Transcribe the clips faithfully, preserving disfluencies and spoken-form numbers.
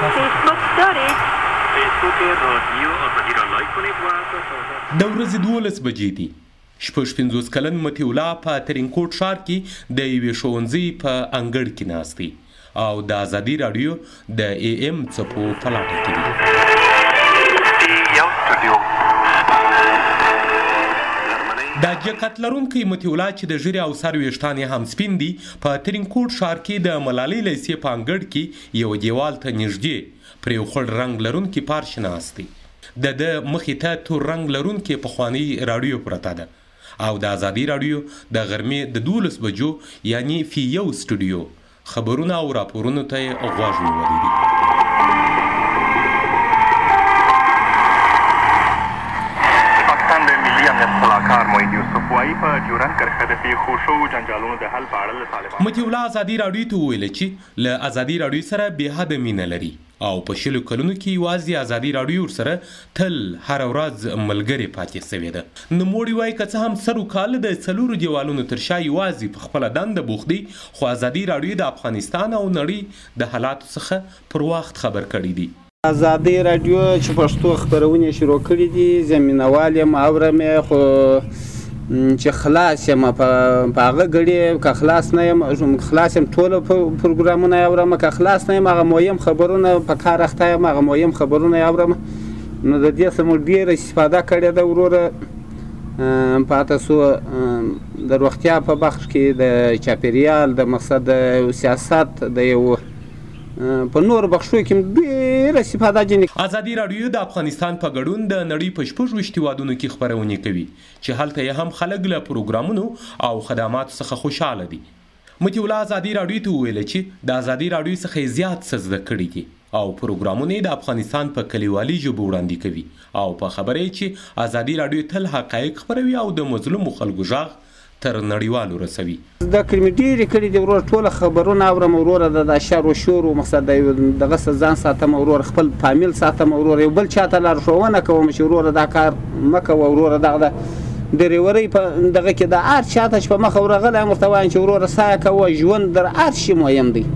فیسبوک دارید؟ فیسبوک رادیو آزادی را لایک کنید و د ورځې دولس بجې دي. شپږ پنځوس کلن مطیع الله په ترینکوټ ښار کې د یوې ښوونځي په انګړ کې ناست دی او د ازادي راډیو د ای ایم څپو په لټه کې دی. یو سټوډیو دا جکت لرونکی مطیع الله چې د ږیرې او سر ویښتان یې هم سپین دي په ترینکوټ ښار کې د ملالۍ لیسې په انګړ کې یو دیوال ته نږدې پرې یو خړ رنګ لرونکی پارچ ناست دی. د ده مخې ته تور رنګ لرونکې پخوانۍ راډیو پرته ده او د ازادي راډیو د غرمې د دولس بجو یعنی فی یو سټوډیو خبرونه او راپورونو ته یې غوږ نیولی دی. پاکستان د ملي امنیت سلاکار محیط یوسف وایي په ډیورنډ کرښه د پیښو شوو جنجالونو د حل په اړه له طالبانو مطیع الله ازادي راډیو ته وویل چې له ازادي راډیو سره بې حده مینه لري او په شلو کلونو کې یوازې ازادي راډیو سره تل هره ورځ ملګرې پاتې سوې ده. نوموړي وایي که څه هم سر وکاله د څلورو دیوالونو تر شا یوازې په خپله دنده بوخت دی خو ازادي راډیو د افغانستان او نړۍ د حالاتو څخه پر وخت خبر کړي دي. ازادي راډیو چې پښتو خپرونې شروع کړي دي زه مینوال یم اورم یې خو چې خلاص یم په هغه ګړې که خلاص نه یم خلاص یم ټوله پروګرامونه یې اورم که خلاص نه یم هغه مهم خبرونه په کار اخته یم هغه مهم خبرونه یې اورم نو د دې څخه موږ ډېره استفاده کړې ده وروره پاته سو د روغتیا په بخش کې د چاپېریال د مقصد د سیاست د یو په نور بخشو کې ډېره استفاده جنې. ازادي راډیو د افغانستان په ګډون د نړۍ په شپږ ویشت هېوادونو کې خپرونې کوي چې هلته یې هم خلک له پروګرامونو او خدماتو څخه خوشحاله دي. مطیع الله ازادي راډیو ته وویل چې د ازادي راډیو څخه یې زیات څه زده کړي دي او پروګرامونه یې د افغانستان په کلیوالي ژبو وړاندې کوي او په خبره یې چې ازادي راډیو تل حقایق خپروي او د مظلومو خلکو غږ تر نړیوالو رسوي. زده کړې مې ډېرې کړي دي وروره ټوله خبرونه اورم وروره د شر و شور و مقصد د دغه څه ځان ساتم وروره خپل فامیل ساتم وروره یو بل چاته لارښوونه کوم چې وروره دا کار مه کوه وروره دغه د ډریورۍ په دغه کې د هر چاته چې په مخه ورغلی یم ورته وایم چې وروره سایه کوه ژوند در هر شي مهم دی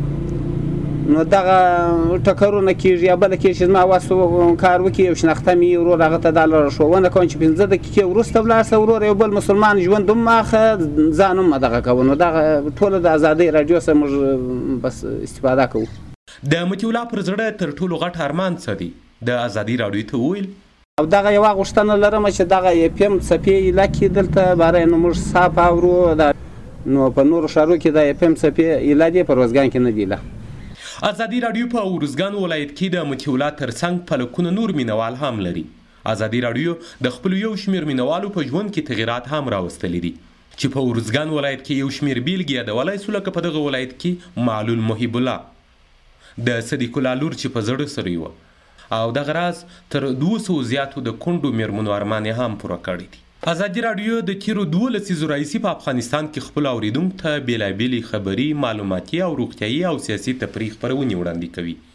نو دغه ټکرونه کېږي یا بله کېږي چې زما وس کار وکړي یو شناخته مې وروره هغه ته دا لارښوونه کوم چې پنځه دقیقې وروسته ولاړ شه وروره یو بل مسلمان ژوند هم مه اخه ځان هم مه دغه کوه نو دغه ټوله د ازادۍ راډیو څخه موږ بس استفاده کوو. د مطیع الله پر زړه تر ټولو غټ ارمان څه دی؟ د ازادي راډیو ته وویل او دغه یوه غوښتنه لرم چې دغه اف ام څپې ایله دلته باره نو موږ صاف اورو نو په نورو ښارو کې د اف ام څپې ایله دي په روزګان کې نه دي ایله. ازادي راډیو په ارزګان ولایت کې د مطیع الله ترڅنګ په لکونو نور مینوال هم لري. ازادي راډیو د خپلو یو شمېر مینوالو په ژوند کې تغیرات هم راوستلي دي چې په ارزګان ولایت کې یو شمېر بیلګې یادولی سو لکه په دغه ولایت کې معلول محب الله د صدیق الله لور چې په زړه سره وه او دغه راز تر دوه سوو زیاتو د کونډو میرمنو ارمان یې هم پوره کړی دی. ازادي راډیو د تیرو دوه لسیزو راهیسې په افغانستان کې خپلو اورېدونکو ته بېلابېلې خبري معلوماتي او روغتیایي او سیاسي تفریح خپرونې وړاندې کوي